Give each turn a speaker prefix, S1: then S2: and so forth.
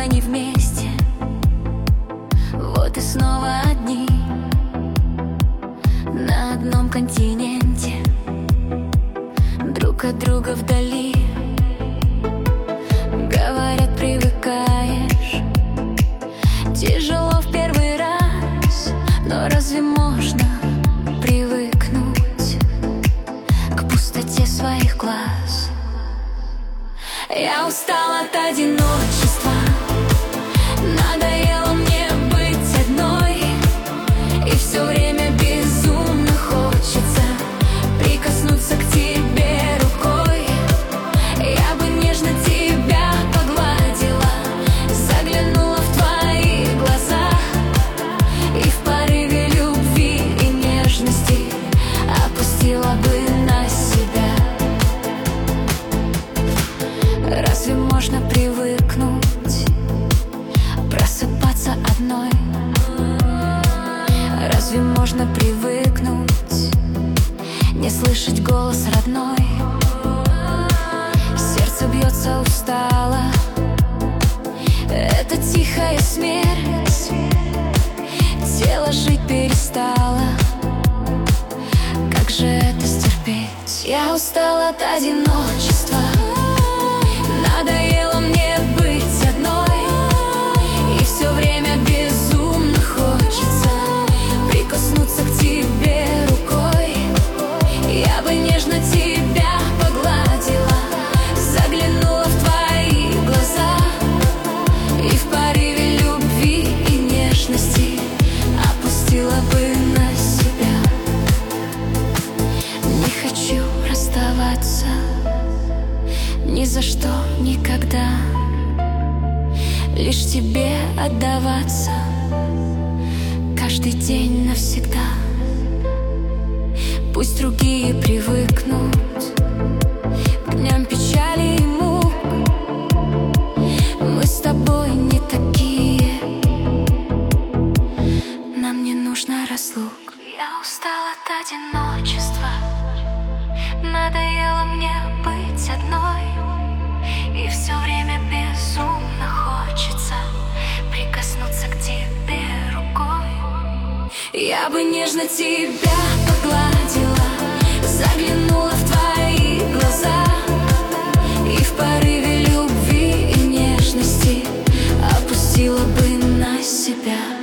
S1: тобой не вместе. Вот и снова одни на одном континенте, друг от друга вдали. Говорят, привыкаешь, тяжело в первый раз, но разве можно привыкнуть к пустоте своих глаз? Я устала от одиночества, надоело мне быть одной, и все время безумно хочется прикоснуться к тебе рукой. Я бы нежно тебя погладила, заглянула в твои глаза, и в порыве любви и нежности опустила бы на себя. Разве можно привыкнуть просыпаться одной? Разве можно привыкнуть не слышать голос родной? Сердце бьется устало, это тихая смерть. Тело жить перестало, как же это стерпеть? Я устала от одиночества, надоело мне быть одной, и все время безумно хочется прикоснуться к тебе рукой. Я бы нежно тебя погладила, заглянула в твои глаза, и в порыве любви и нежности опустила бы на себя. Не хочу расставаться ни за что, никогда, лишь тебе отдаваться каждый день навсегда. Пусть другие привыкнут к дням печали и мук, мы с тобой не такие, нам не нужно разлук. Я устала от одиночества, надоело мне быть одной, и все время безумно хочется прикоснуться к тебе рукой. Я бы нежно тебя погладила, заглянула в твои глаза, и в порыве любви и нежности опустила бы на себя.